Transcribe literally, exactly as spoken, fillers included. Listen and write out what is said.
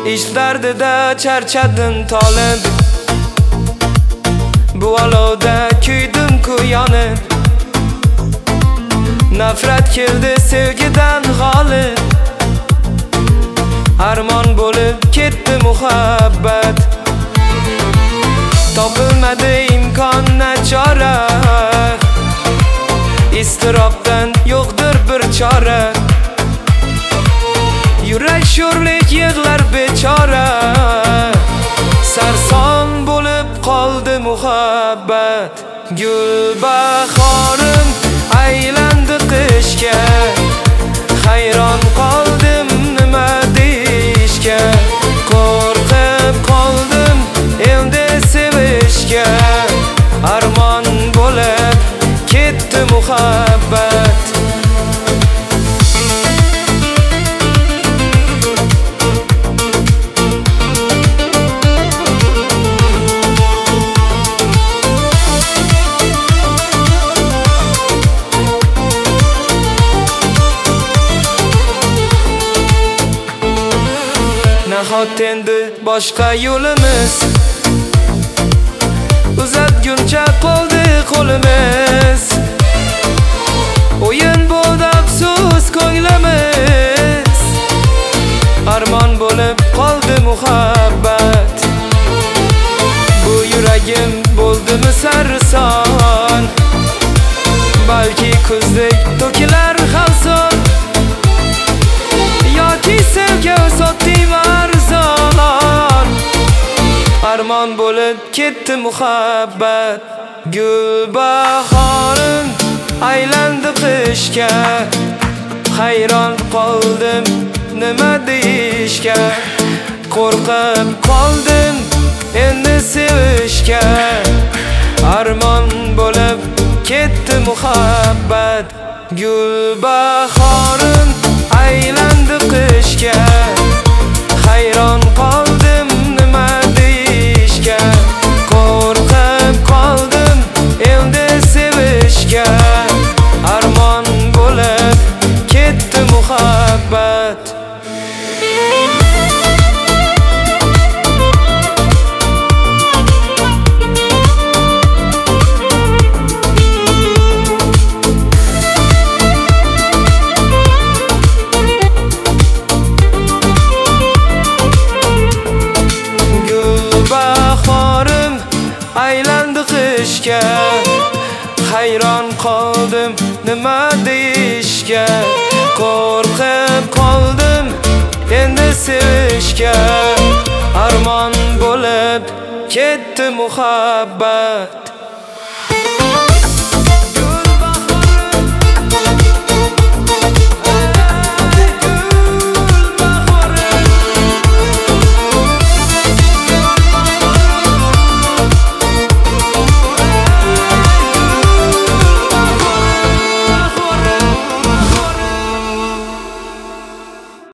ish dardida charchadim tolib, bu olovda kuydim ku yonib. Nafrat keldi sevgidan g'olib, armon bo'lib ketdi muhabbat. Topilmadi imkon nachora, iztirobdan yo'qdir bir chora. Yurak sho'rlik yig'lar bechora, sarson bo'lib qoldi muhabbat. Gulbahorim aylandi qishga, hayron qoldim nima deyishga. Qo'rqib qoldim endi sevishga, armon bo'lib ketdi muhabbat. Nahot endi boshqa yo'limiz, uzatguncha qoldi qo'limiz. O'yin bo'ldi afsus ko'nglimiz, armon bo'lib qoldi muhabbat. Bu yuragim bo'ldimi sarson, balki kuzdek to'kilar xalson. Yoki sevgi sotdim arzon, armon bo'lib ketdi muhabbat. Gulbahorim aylandi qishga, hayron qoldim nima deyishga. Qo'rqib qoldim endi sevishga, armon bo'lib ketdi muhabbat. Gulbahorim aylandi qishga, hayron qoldim nima deyishga. Qo'rqib qoldim endi sevishga, armon bo'lib ketdi muhabbat. Gulbahorim aylandi qishga, hayron qoldim nima deyishga. Qo'rqib qoldim endi sevishga, armon bo'lib ketdi muhabbat.